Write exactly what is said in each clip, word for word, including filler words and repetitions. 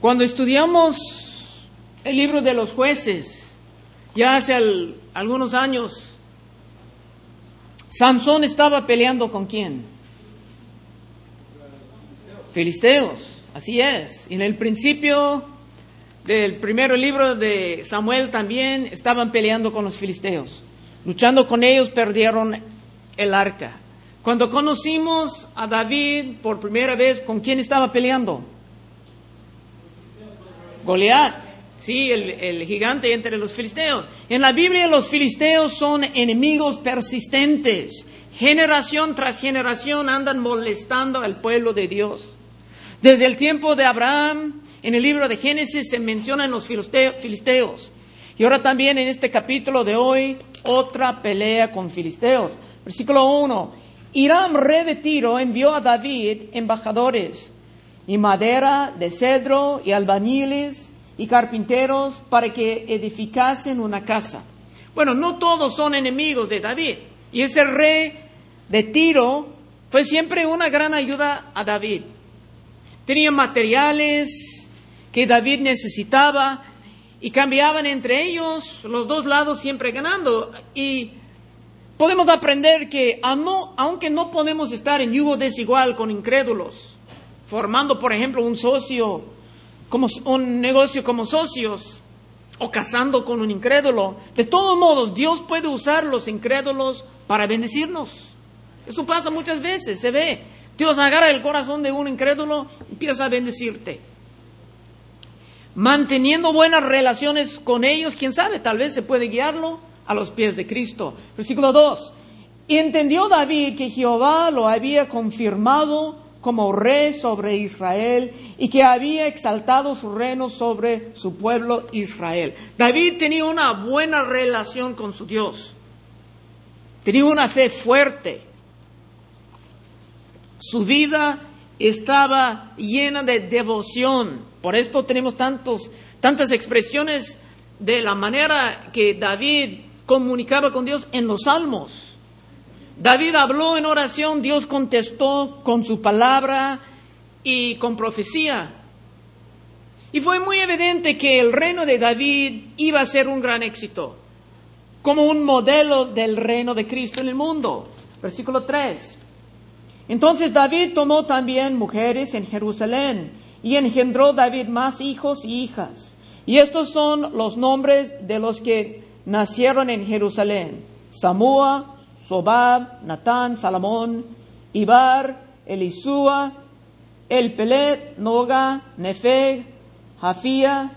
Cuando estudiamos el libro de los Jueces, ya hace al, algunos años, Sansón estaba peleando ¿con quién? Filisteos, así es. En el principio del primer libro de Samuel también estaban peleando con los filisteos. Luchando con ellos perdieron el arca. Cuando conocimos a David por primera vez, ¿con quién estaba peleando? Goliat, sí, el, el gigante entre los filisteos. En la Biblia los filisteos son enemigos persistentes. Generación tras generación andan molestando al pueblo de Dios. Desde el tiempo de Abraham, en el libro de Génesis se mencionan los filisteos. Y ahora también en este capítulo de hoy, otra pelea con filisteos. Versículo uno. Hiram, rey de Tiro, envió a David embajadores y madera de cedro y albañiles y carpinteros para que edificasen una casa. Bueno, no todos son enemigos de David. Y ese rey de Tiro fue siempre una gran ayuda a David. Tenía materiales que David necesitaba y cambiaban entre ellos, los dos lados siempre ganando. Y podemos aprender que aunque no podemos estar en yugo desigual con incrédulos, formando por ejemplo un socio, como un negocio como socios, o casando con un incrédulo, de todos modos Dios puede usar los incrédulos para bendecirnos. Eso pasa muchas veces, se ve. Dios agarra el corazón de un incrédulo y empieza a bendecirte. Manteniendo buenas relaciones con ellos, quién sabe, tal vez se puede guiarlo a los pies de Cristo. Versículo dos. Y entendió David que Jehová lo había confirmado como rey sobre Israel y que había exaltado su reino sobre su pueblo Israel. David tenía una buena relación con su Dios. Tenía una fe fuerte. Su vida estaba llena de devoción. Por esto tenemos tantos, tantas expresiones de la manera que David comunicaba con Dios en los salmos. David habló en oración, Dios contestó con su palabra y con profecía. Y fue muy evidente que el reino de David iba a ser un gran éxito, como un modelo del reino de Cristo en el mundo. Versículo tres. Entonces David tomó también mujeres en Jerusalén y engendró David más hijos y hijas. Y estos son los nombres de los que nacieron en Jerusalén: Samúa, Sobab, Natán, Salomón, Ibar, Elisúa, Elpelet, Noga, Nefeg, Jafía,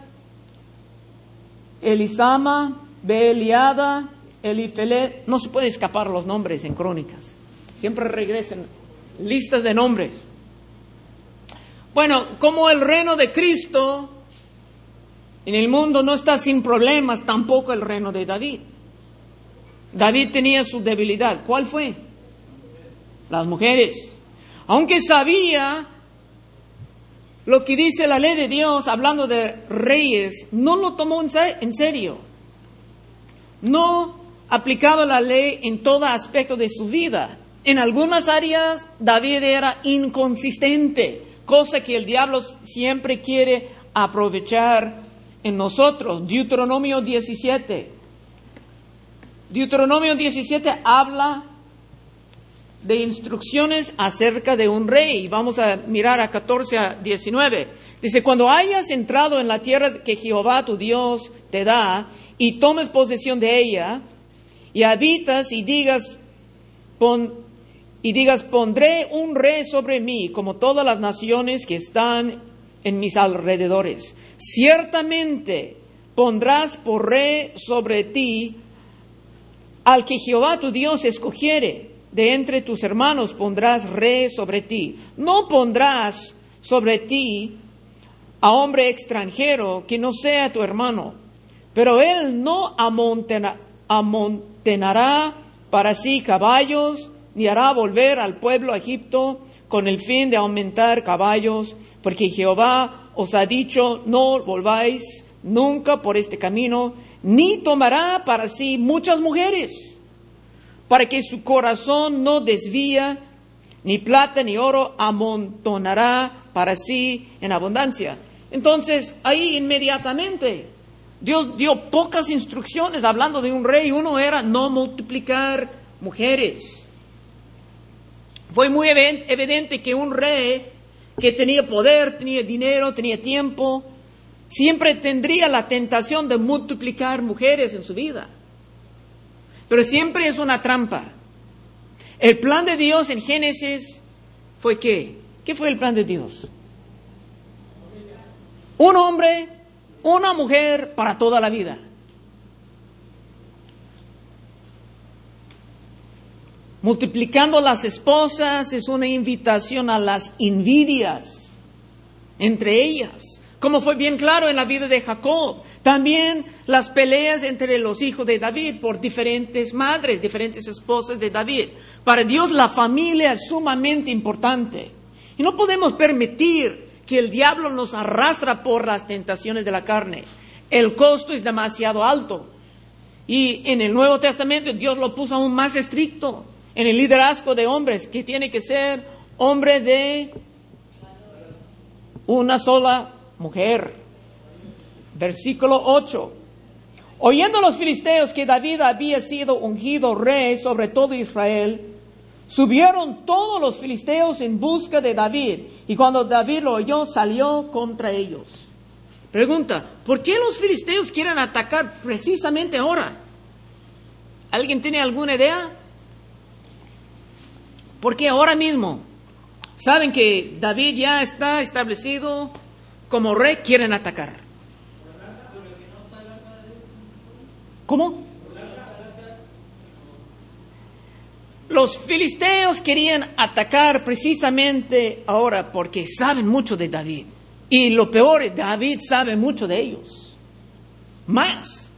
Elisama, Beeliada, Elifelet. No se puede escapar los nombres en Crónicas. Siempre regresan listas de nombres. Bueno, como el reino de Cristo en el mundo no está sin problemas, tampoco el reino de David. David tenía su debilidad. ¿Cuál fue? Las mujeres. Aunque sabía lo que dice la ley de Dios, hablando de reyes, no lo tomó en serio. No aplicaba la ley en todo aspecto de su vida. En algunas áreas David era inconsistente, cosa que el diablo siempre quiere aprovechar en nosotros. Deuteronomio diecisiete. Deuteronomio diecisiete habla de instrucciones acerca de un rey. Vamos a mirar a catorce a diecinueve. Dice: cuando hayas entrado en la tierra que Jehová tu Dios te da y tomes posesión de ella y habitas y digas, pon, y digas, pondré un rey sobre mí como todas las naciones que están en mis alrededores. Ciertamente pondrás por rey sobre ti al que Jehová tu Dios escogiere. De entre tus hermanos pondrás rey sobre ti. No pondrás sobre ti a hombre extranjero que no sea tu hermano, pero él no amontena, amontonará para sí caballos, ni hará volver al pueblo a Egipto con el fin de aumentar caballos, porque Jehová os ha dicho: no volváis nunca por este camino, ni tomará para sí muchas mujeres, para que su corazón no desvía, ni plata ni oro amontonará para sí en abundancia. Entonces, ahí inmediatamente, Dios dio pocas instrucciones hablando de un rey. Uno era no multiplicar mujeres. Fue muy evidente que un rey que tenía poder, tenía dinero, tenía tiempo, siempre tendría la tentación de multiplicar mujeres en su vida. Pero siempre es una trampa. El plan de Dios en Génesis fue ¿qué? ¿Qué fue el plan de Dios? Un hombre, una mujer para toda la vida. Multiplicando las esposas es una invitación a las envidias entre ellas, como fue bien claro en la vida de Jacob. También las peleas entre los hijos de David por diferentes madres, diferentes esposas de David. Para Dios la familia es sumamente importante. Y no podemos permitir que el diablo nos arrastra por las tentaciones de la carne. El costo es demasiado alto. Y en el Nuevo Testamento Dios lo puso aún más estricto en el liderazgo de hombres, que tiene que ser hombre de una sola mujer. Versículo ocho. Oyendo los filisteos que David había sido ungido rey sobre todo Israel, subieron todos los filisteos en busca de David, y cuando David lo oyó, salió contra ellos. Pregunta, ¿por qué los filisteos quieren atacar precisamente ahora? ¿Alguien tiene alguna idea? Porque ahora mismo saben que David ya está establecido como rey, quieren atacar. ¿Cómo? Los filisteos querían atacar precisamente ahora porque saben mucho de David. Y lo peor es, David sabe mucho de ellos. Más.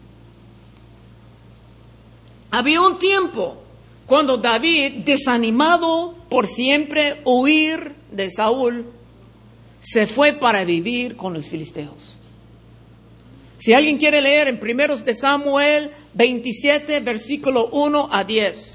Había un tiempo cuando David, desanimado por siempre huir de Saúl, se fue para vivir con los filisteos. Si alguien quiere leer en Primeros de Samuel veintisiete, versículo uno a diez.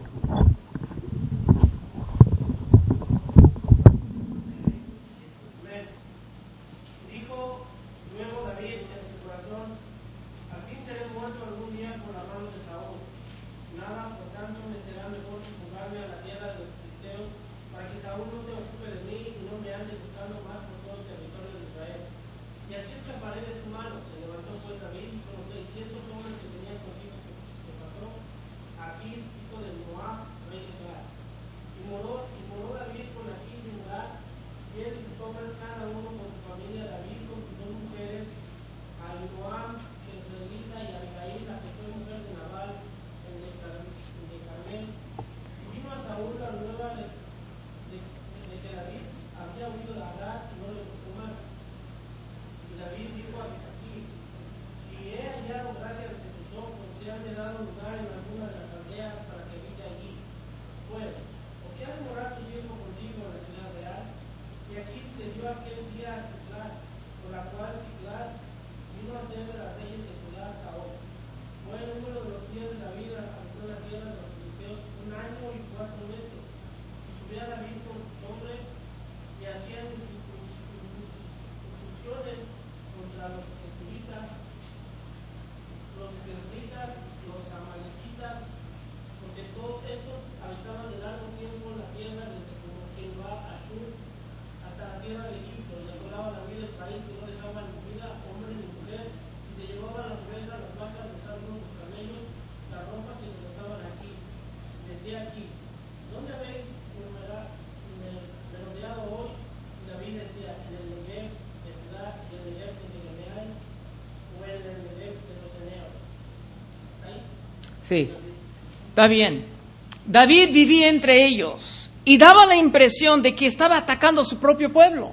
Sí, está bien. David vivía entre ellos y daba la impresión de que estaba atacando a su propio pueblo.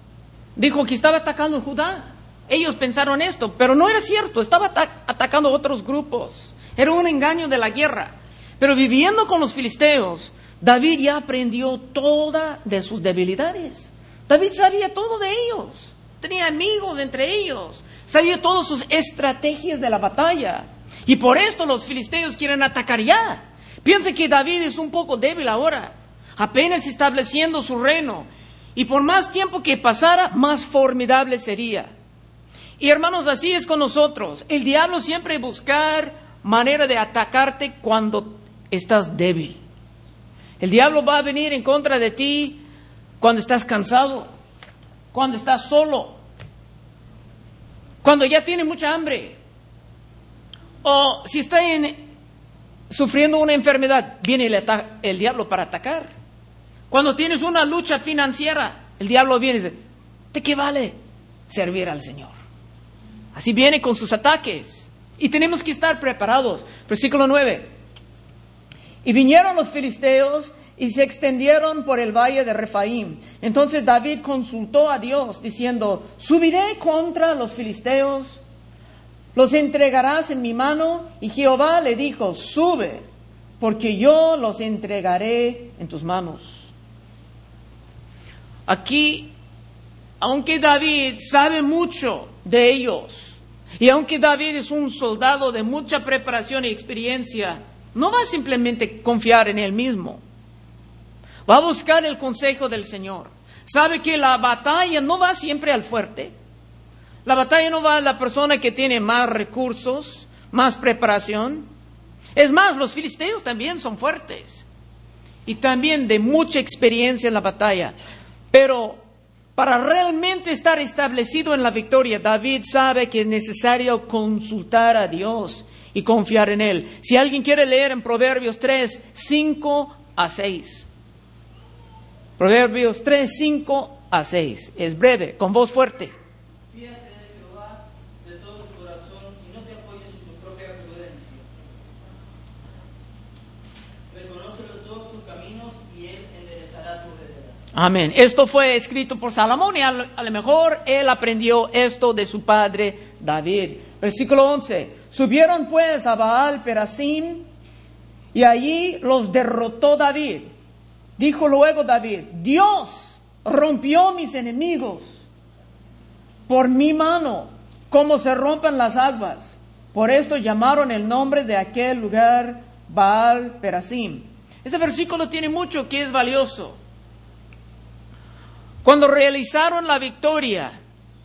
Dijo que estaba atacando a Judá. Ellos pensaron esto, pero no era cierto. Estaba ata- atacando a otros grupos. Era un engaño de la guerra. Pero viviendo con los filisteos, David ya aprendió todas de sus debilidades. David sabía todo de ellos. Tenía amigos entre ellos. Sabía todas sus estrategias de la batalla. Y por esto los filisteos quieren atacar ya. Piensa que David es un poco débil ahora, apenas estableciendo su reino. Y por más tiempo que pasara, más formidable sería. Y hermanos, así es con nosotros. El diablo siempre buscar manera de atacarte cuando estás débil. El diablo va a venir en contra de ti cuando estás cansado, cuando estás solo, cuando ya tienes mucha hambre, o si estás en, sufriendo una enfermedad, viene el, ata- el diablo para atacar. Cuando tienes una lucha financiera, el diablo viene y dice, ¿de qué vale servir al Señor? Así viene con sus ataques. Y tenemos que estar preparados. Versículo nueve. Y vinieron los filisteos y se extendieron por el valle de Refaim. Entonces David consultó a Dios, diciendo, ¿subiré contra los filisteos? ¿Los entregarás en mi mano? Y Jehová le dijo, sube, porque yo los entregaré en tus manos. Aquí, aunque David sabe mucho de ellos, y aunque David es un soldado de mucha preparación y experiencia, no va a simplemente confiar en él mismo. Va a buscar el consejo del Señor. Sabe que la batalla no va siempre al fuerte. La batalla no va a la persona que tiene más recursos, más preparación. Es más, los filisteos también son fuertes. Y también de mucha experiencia en la batalla. Pero para realmente estar establecido en la victoria, David sabe que es necesario consultar a Dios y confiar en Él. Si alguien quiere leer en Proverbios tres, cinco a seis. Proverbios tres, cinco a seis. Es breve, con voz fuerte. Fíjate de Jehová de todo tu corazón y no te apoyes en tu propia prudencia. Reconócelo todos tus caminos y Él enderezará tus veredas. Amén. Esto fue escrito por Salomón y a lo, a lo mejor él aprendió esto de su padre David. Versículo once. Subieron pues a Baal Perasim y allí los derrotó David. Dijo luego David, Dios rompió mis enemigos por mi mano, como se rompen las aguas. Por esto llamaron el nombre de aquel lugar Baal Perasim. Este versículo tiene mucho que es valioso. Cuando realizaron la victoria,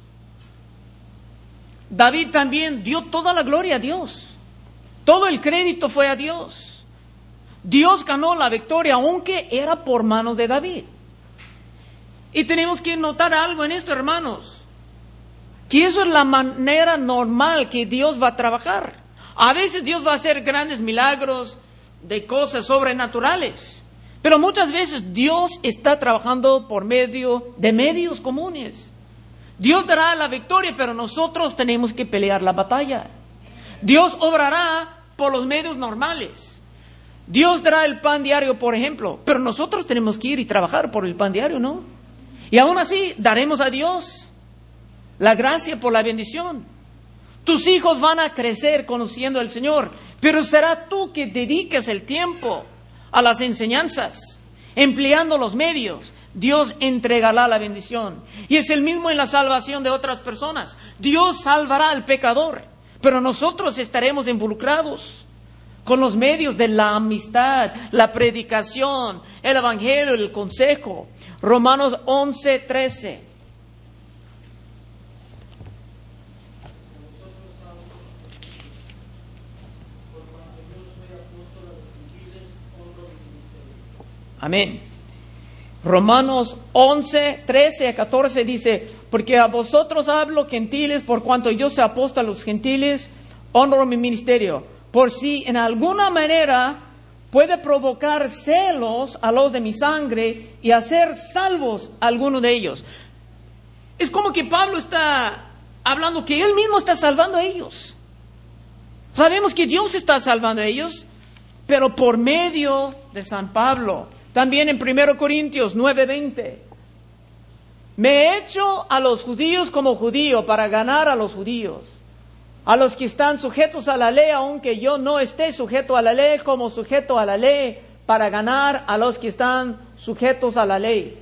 David también dio toda la gloria a Dios. Todo el crédito fue a Dios. Dios ganó la victoria, aunque era por manos de David. Y tenemos que notar algo en esto, hermanos, que eso es la manera normal que Dios va a trabajar. A veces Dios va a hacer grandes milagros de cosas sobrenaturales, pero muchas veces Dios está trabajando por medio de medios comunes. Dios dará la victoria, pero nosotros tenemos que pelear la batalla. Dios obrará por los medios normales. Dios dará el pan diario, por ejemplo, pero nosotros tenemos que ir y trabajar por el pan diario, ¿no? Y aún así daremos a Dios la gracia por la bendición. Tus hijos van a crecer conociendo al Señor, pero será tú que dediques el tiempo a las enseñanzas, empleando los medios. Dios entregará la bendición. Y es el mismo en la salvación de otras personas. Dios salvará al pecador, pero nosotros estaremos involucrados con los medios de la amistad, la predicación, el evangelio, el consejo. Romanos once, trece. Amén. Romanos once, trece a catorce dice, porque a vosotros hablo, gentiles, por cuanto yo soy apóstol a los gentiles, honro mi ministerio. Por si en alguna manera puede provocar celos a los de mi sangre y hacer salvos a alguno de ellos. Es como que Pablo está hablando que él mismo está salvando a ellos. Sabemos que Dios está salvando a ellos, pero por medio de San Pablo. También en primero Corintios nueve, veinte. Me he hecho a los judíos como judío para ganar a los judíos. A los que están sujetos a la ley, aunque yo no esté sujeto a la ley, como sujeto a la ley, para ganar a los que están sujetos a la ley.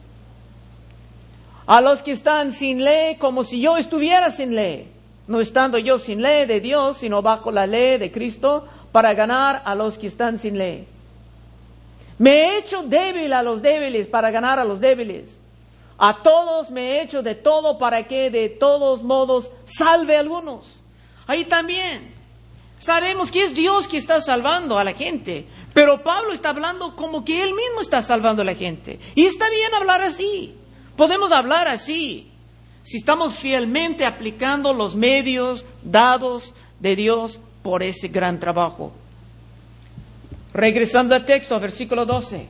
A los que están sin ley, como si yo estuviera sin ley, no estando yo sin ley de Dios, sino bajo la ley de Cristo, para ganar a los que están sin ley. Me he hecho débil a los débiles para ganar a los débiles. A todos me he hecho de todo para que de todos modos salve a algunos. Ahí también sabemos que es Dios que está salvando a la gente, pero Pablo está hablando como que él mismo está salvando a la gente. Y está bien hablar así. Podemos hablar así si estamos fielmente aplicando los medios dados de Dios por ese gran trabajo. Regresando al texto, versículo doce.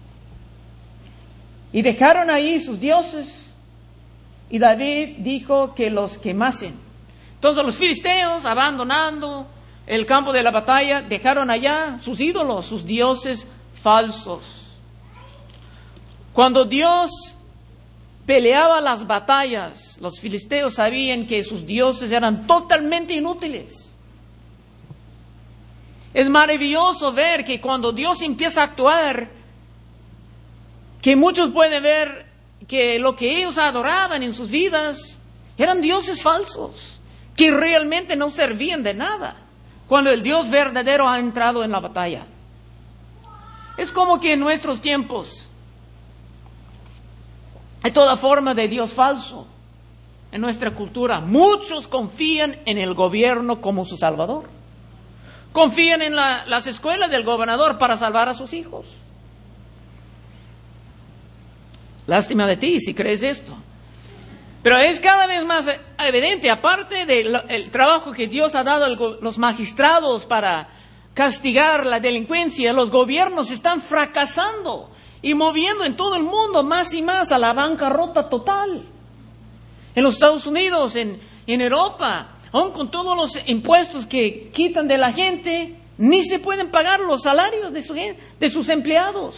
Y dejaron ahí sus dioses, y David dijo que los quemasen. Entonces los filisteos, abandonando el campo de la batalla, dejaron allá sus ídolos, sus dioses falsos. Cuando Dios peleaba las batallas, los filisteos sabían que sus dioses eran totalmente inútiles. Es maravilloso ver que cuando Dios empieza a actuar, que muchos pueden ver que lo que ellos adoraban en sus vidas eran dioses falsos, que realmente no servían de nada, cuando el Dios verdadero ha entrado en la batalla. Es como que en nuestros tiempos hay toda forma de Dios falso. En nuestra cultura, muchos confían en el gobierno como su salvador. Confían en la, las escuelas del gobernador para salvar a sus hijos. Lástima de ti si crees esto. Pero es cada vez más evidente, aparte del trabajo que Dios ha dado a los magistrados para castigar la delincuencia, los gobiernos están fracasando y moviendo en todo el mundo más y más a la bancarrota total. En los Estados Unidos, en, en Europa, aún con todos los impuestos que quitan de la gente, ni se pueden pagar los salarios de, su, de sus empleados.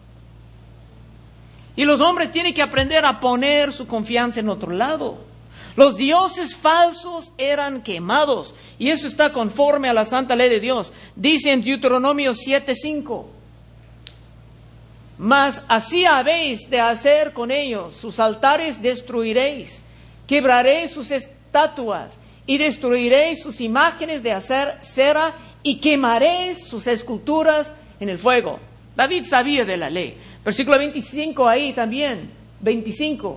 Y los hombres tienen que aprender a poner su confianza en otro lado. Los dioses falsos eran quemados. Y eso está conforme a la santa ley de Dios. Dice en Deuteronomio siete cinco. Mas así habéis de hacer con ellos. Sus altares destruiréis. Quebraréis sus estatuas. Y destruiréis sus imágenes de hacer cera. Y quemaréis sus esculturas en el fuego. David sabía de la ley. Versículo veinticinco ahí también, veinticinco.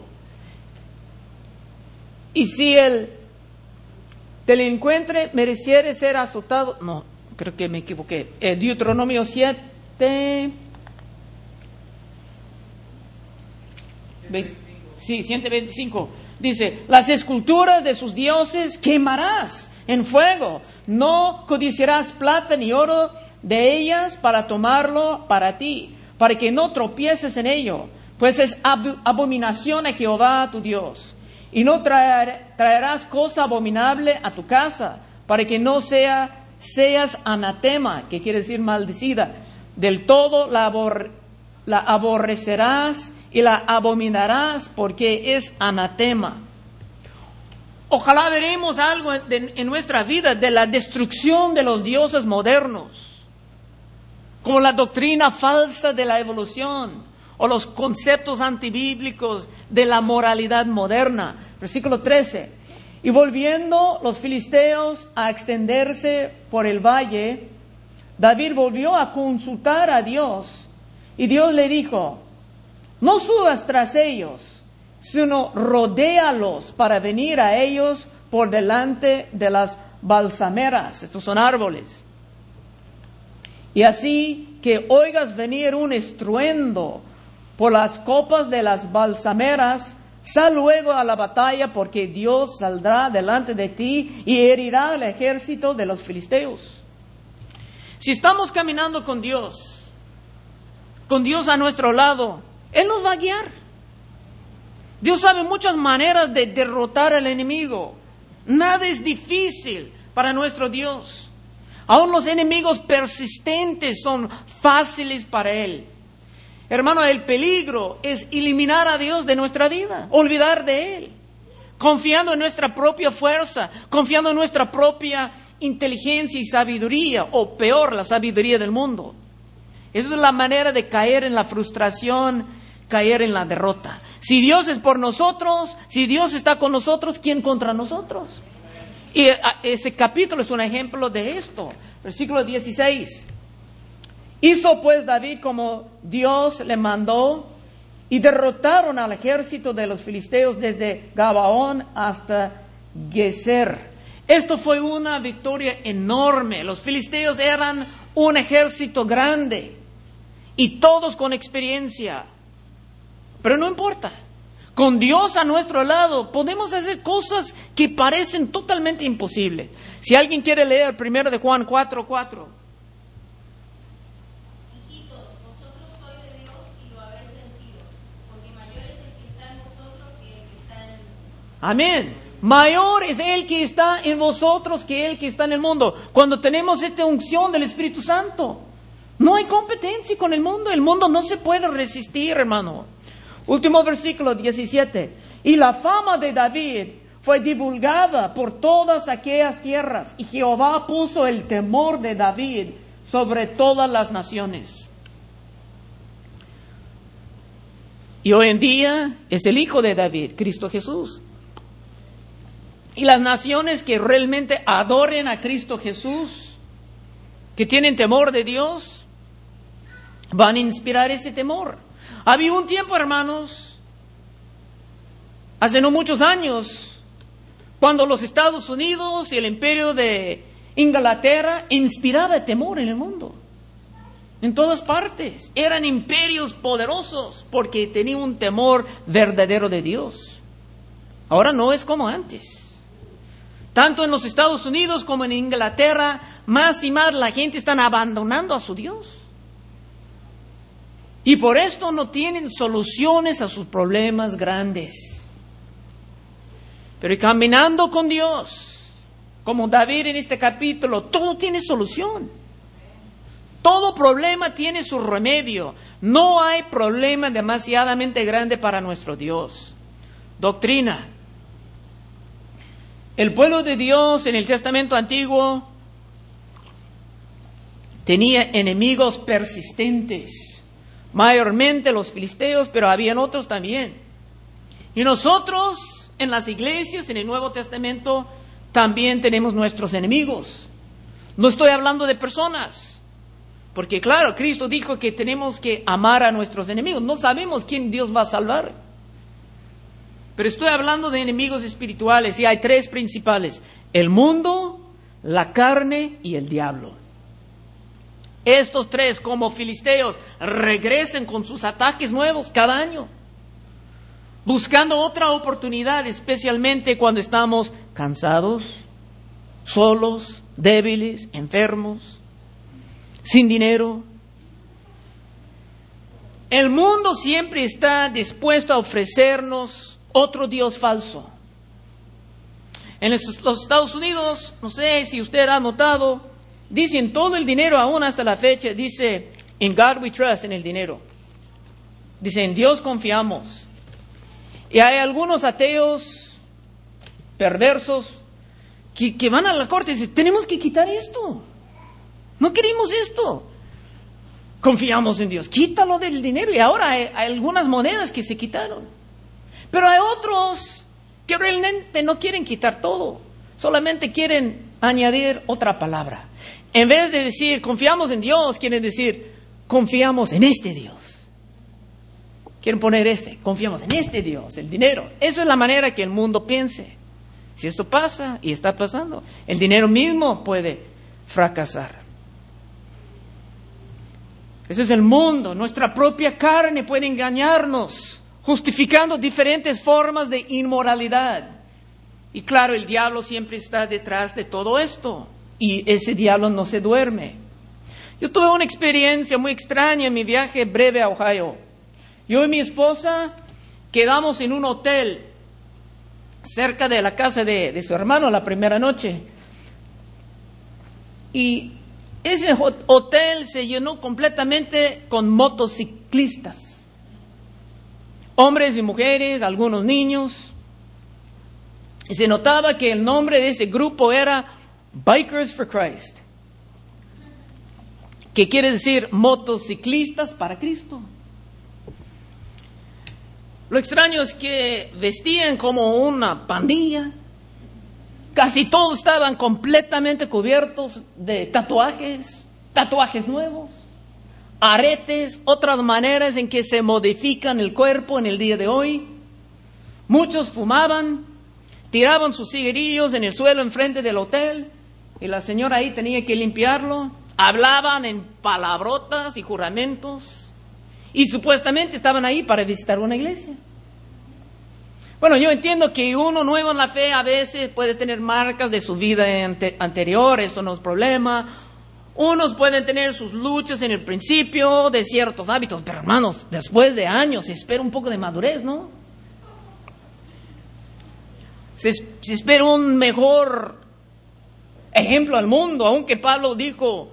Y si el delincuente mereciere ser azotado, no, creo que me equivoqué. Eh, Deuteronomio siete, veinte, sí, ciento veinticinco. Dice, las esculturas de sus dioses quemarás en fuego. No codiciarás plata ni oro de ellas para tomarlo para ti, para que no tropieces en ello, pues es ab- abominación a Jehová tu Dios. Y no traer, traerás cosa abominable a tu casa, para que no sea, seas anatema, que quiere decir maldecida. Del todo la, abor, la aborrecerás y la abominarás, porque es anatema. Ojalá veremos algo de, en nuestra vida de la destrucción de los dioses modernos, como la doctrina falsa de la evolución o los conceptos antibíblicos de la moralidad moderna. Versículo trece. Y volviendo los filisteos a extenderse por el valle, David volvió a consultar a Dios. Y Dios le dijo, no subas tras ellos, sino rodéalos para venir a ellos por delante de las balsameras. Estos son árboles. Y así que oigas venir un estruendo por las copas de las balsameras, sal luego a la batalla, porque Dios saldrá delante de ti y herirá al ejército de los filisteos. Si estamos caminando con Dios, con Dios a nuestro lado, Él nos va a guiar. Dios sabe muchas maneras de derrotar al enemigo. Nada es difícil para nuestro Dios. Aún los enemigos persistentes son fáciles para Él. Hermano, el peligro es eliminar a Dios de nuestra vida, olvidar de Él, confiando en nuestra propia fuerza, confiando en nuestra propia inteligencia y sabiduría, o peor, la sabiduría del mundo. Esa es la manera de caer en la frustración, caer en la derrota. Si Dios es por nosotros, si Dios está con nosotros, ¿quién contra nosotros? Y ese capítulo es un ejemplo de esto. Versículo dieciséis. Hizo pues David como Dios le mandó, y derrotaron al ejército de los filisteos desde Gabaón hasta Geser. Esto fue una victoria enorme. Los filisteos eran un ejército grande y todos con experiencia. Pero no importa. Con Dios a nuestro lado podemos hacer cosas que parecen totalmente imposibles. Si alguien quiere leer primero de Juan cuatro cuatro. Hijitos, vosotros sois de Dios y lo habéis vencido, porque mayor es el que está en vosotros que el que está en el mundo. Amén. Mayor es el que está en vosotros que el que está en el mundo. Cuando tenemos esta unción del Espíritu Santo, no hay competencia con el mundo. El mundo no se puede resistir, hermano. Último versículo diecisiete. Y la fama de David fue divulgada por todas aquellas tierras, y Jehová puso el temor de David sobre todas las naciones. Y hoy en día es el Hijo de David, Cristo Jesús. Y las naciones que realmente adoren a Cristo Jesús, que tienen temor de Dios, van a inspirar ese temor. Había un tiempo, hermanos, hace no muchos años, cuando los Estados Unidos y el imperio de Inglaterra inspiraba temor en el mundo. En todas partes. Eran imperios poderosos porque tenían un temor verdadero de Dios. Ahora no es como antes. Tanto en los Estados Unidos como en Inglaterra, más y más la gente está abandonando a su Dios. Y por esto no tienen soluciones a sus problemas grandes. Pero caminando con Dios, como David en este capítulo, todo tiene solución. Todo problema tiene su remedio. No hay problema demasiadamente grande para nuestro Dios. Doctrina. El pueblo de Dios en el Testamento Antiguo tenía enemigos persistentes, mayormente los filisteos, pero habían otros también. Y nosotros en las iglesias, en el Nuevo Testamento, también tenemos nuestros enemigos. No estoy hablando de personas, porque claro, Cristo dijo que tenemos que amar a nuestros enemigos. No sabemos quién Dios va a salvar. Pero estoy hablando de enemigos espirituales y hay tres principales: el mundo, la carne y el diablo. Estos tres, como filisteos, regresan con sus ataques nuevos cada año, buscando otra oportunidad, especialmente cuando estamos cansados, solos, débiles, enfermos, sin dinero. El mundo siempre está dispuesto a ofrecernos otro Dios falso. En los Estados Unidos, no sé si usted ha notado, dicen todo el dinero aún hasta la fecha, dice, in God we trust, en el dinero. Dice, en Dios confiamos. Y hay algunos ateos perversos que, que van a la corte y dicen, tenemos que quitar esto. No queremos esto. Confiamos en Dios. Quítalo del dinero. Y ahora hay, hay algunas monedas que se quitaron. Pero hay otros que realmente no quieren quitar todo, solamente quieren añadir otra palabra. En vez de decir confiamos en Dios, quieren decir confiamos en este Dios. Quieren poner este, confiamos en este Dios, el dinero. Eso es la manera que el mundo piense. Si esto pasa y está pasando, el dinero mismo puede fracasar. Eso es el mundo, nuestra propia carne puede engañarnos, justificando diferentes formas de inmoralidad. Y claro, el diablo siempre está detrás de todo esto. Y ese diablo no se duerme. Yo tuve una experiencia muy extraña en mi viaje breve a Ohio. Yo y mi esposa quedamos en un hotel cerca de la casa de, de su hermano la primera noche. Y ese hotel se llenó completamente con motociclistas. Hombres y mujeres, algunos niños. Y se notaba que el nombre de ese grupo era Bikers for Christ, que quiere decir motociclistas para Cristo. Lo extraño es que vestían como una pandilla. Casi todos estaban completamente cubiertos de tatuajes, tatuajes nuevos, aretes, otras maneras en que se modifican el cuerpo en el día de hoy. Muchos fumaban, tiraban sus cigarrillos en el suelo enfrente del hotel y la señora ahí tenía que limpiarlo. Hablaban en palabrotas y juramentos y supuestamente estaban ahí para visitar una iglesia. Bueno, yo entiendo que uno nuevo en la fe a veces puede tener marcas de su vida ante- anterior, eso no es problema. Unos pueden tener sus luchas en el principio de ciertos hábitos, pero hermanos, después de años se espera un poco de madurez, ¿no? Se, se espera un mejor ejemplo al mundo, aunque Pablo dijo,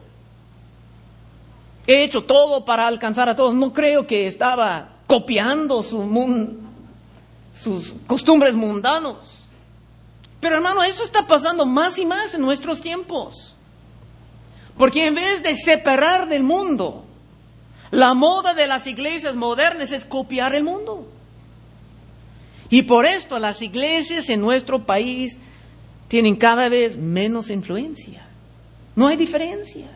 he hecho todo para alcanzar a todos. No creo que estaba copiando su mun- sus costumbres mundanos. Pero hermano, eso está pasando más y más en nuestros tiempos. Porque en vez de separar del mundo, la moda de las iglesias modernas es copiar el mundo. Y por esto las iglesias en nuestro país tienen cada vez menos influencia. No hay diferencia.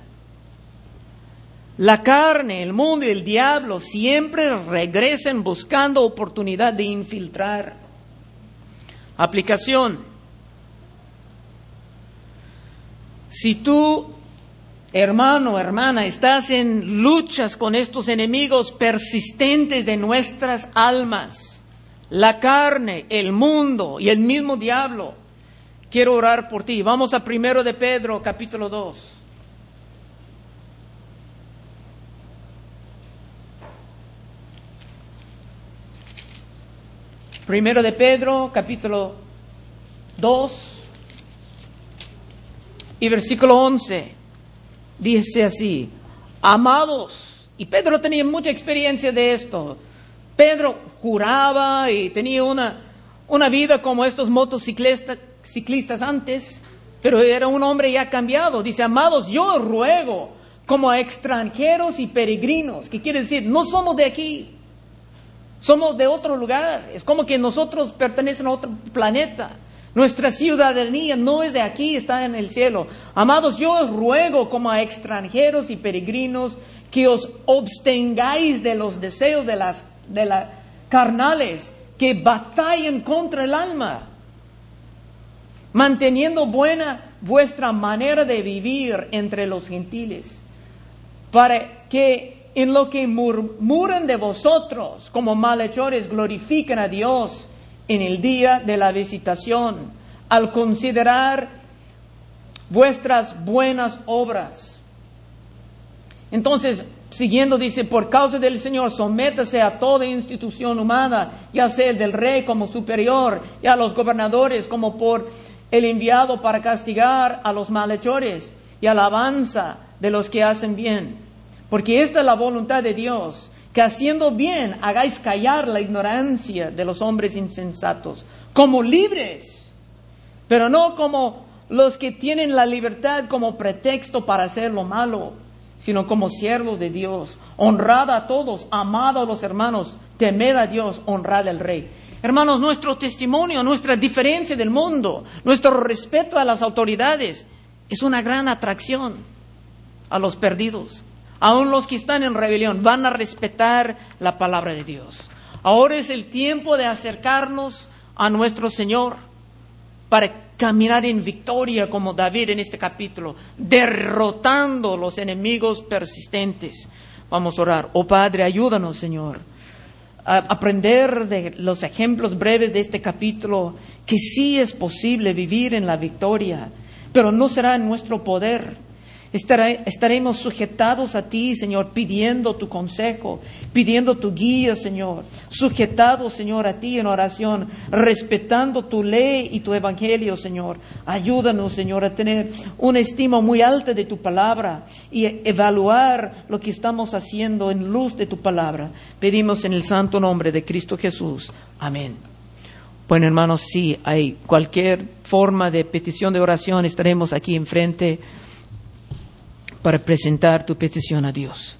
La carne, el mundo y el diablo siempre regresan buscando oportunidad de infiltrar. Aplicación. Si tú, hermano, hermana, estás en luchas con estos enemigos persistentes de nuestras almas, la carne, el mundo y el mismo diablo, quiero orar por ti. Vamos a primero de Pedro, capítulo dos. Primero de Pedro, capítulo dos y versículo once. Dice así, amados, y Pedro tenía mucha experiencia de esto. Pedro juraba y tenía una, una vida como estos motociclistas ciclistas antes, pero era un hombre ya cambiado. Dice, amados, yo os ruego como a extranjeros y peregrinos, que quiere decir, no somos de aquí. Somos de otro lugar. Es como que nosotros pertenecemos a otro planeta. Nuestra ciudadanía no es de aquí, está en el cielo. Amados, yo os ruego como a extranjeros y peregrinos que os abstengáis de los deseos de las, de las carnales que batallan contra el alma, manteniendo buena vuestra manera de vivir entre los gentiles, para que en lo que murmuran de vosotros como malhechores glorifiquen a Dios en el día de la visitación, al considerar vuestras buenas obras. Entonces, siguiendo, dice, por causa del Señor, sométase a toda institución humana, ya sea el del rey como superior, y a los gobernadores como por el enviado para castigar a los malhechores y alabanza de los que hacen bien. Porque esta es la voluntad de Dios, que haciendo bien hagáis callar la ignorancia de los hombres insensatos, como libres, pero no como los que tienen la libertad como pretexto para hacer lo malo, sino como siervos de Dios. Honrad a todos, amad a los hermanos, temed a Dios, honrad al Rey. Hermanos, nuestro testimonio, nuestra diferencia del mundo, nuestro respeto a las autoridades, es una gran atracción a los perdidos. Aún los que están en rebelión van a respetar la palabra de Dios. Ahora es el tiempo de acercarnos a nuestro Señor para caminar en victoria como David en este capítulo, derrotando los enemigos persistentes. Vamos a orar. Oh Padre, ayúdanos, Señor, a aprender de los ejemplos breves de este capítulo, que sí es posible vivir en la victoria, pero no será en nuestro poder. Estaré, estaremos sujetados a ti, Señor, pidiendo tu consejo, pidiendo tu guía, Señor, sujetados, Señor, a ti en oración, respetando tu ley y tu evangelio, Señor. Ayúdanos, Señor, a tener una estima muy alta de tu palabra y evaluar lo que estamos haciendo en luz de tu palabra. Pedimos en el santo nombre de Cristo Jesús. Amén. Bueno, hermanos, si hay cualquier forma de petición de oración, estaremos aquí enfrente para presentar tu petición a Dios.